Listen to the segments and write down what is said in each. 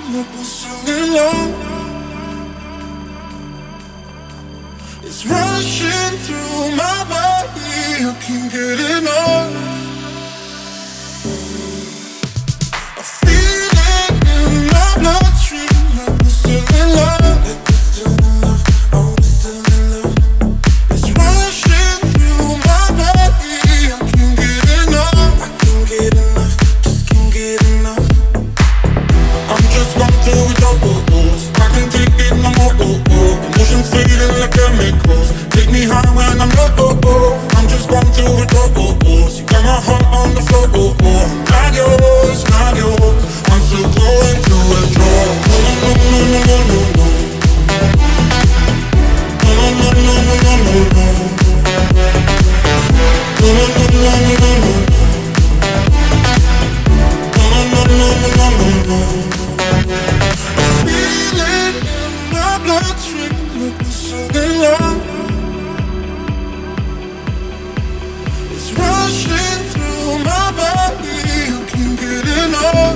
like we're still in love. It's rushing through my body, I can't get enough. I feel it in my bloodstream, like we're still in love. Like we're still in love, oh we're still in love. It's rushing through my body, I can't get enough. I can't get enough, just can't get enough. I'm just going through withdrawals, I can't take it no more. Emotions fading like chemicals, take me high when I'm low. I'm just going through withdrawals, you got my heart on the floor. Not yours, not yours, I'm still going through withdrawals. No, no, no, no, no, no, no. No, no, no, no, no, no, no, no. No, no, no, no, no, no, no. No, no, no, no, no, no, no. I feel it in my bloodstream, like we're still in love. It's rushing through my body, I can't get enough.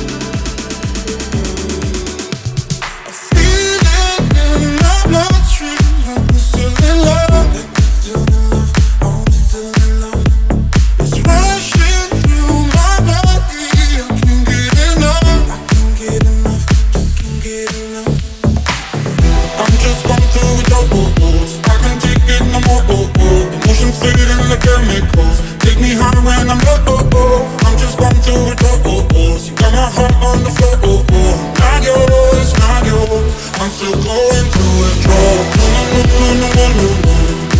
I feel it in my bloodstream, like we're still in love. Like we're still in love, oh we're still in love. It's rushing through my body, I can't get enough. I can't get enough, just can't get enough. I'm just going through withdrawals, I can't take it no more. Emotions fading like chemicals, take me high when I'm low. I'm just going through withdrawals, you got my heart on the floor. Not yours, not yours, I'm still going through withdrawals. No, no, no, no, no, no, no.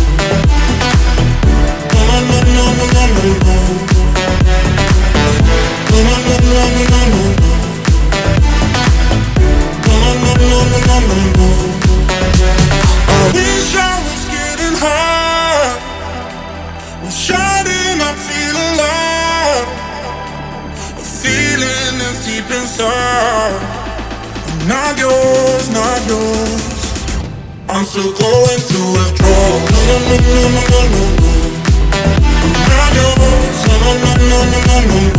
No, no, no, no, no, no, no, no. No, no, no, no, no, no, no, no. No, no, no, no, no, no, no. I wish I was getting high, was shining, I feel alive. A feeling is deep inside. I'm not yours, not yours, I'm still going through withdrawal. No, no, no, no, no, no, no. I'm not yours, no, no, no, no, no, no, no.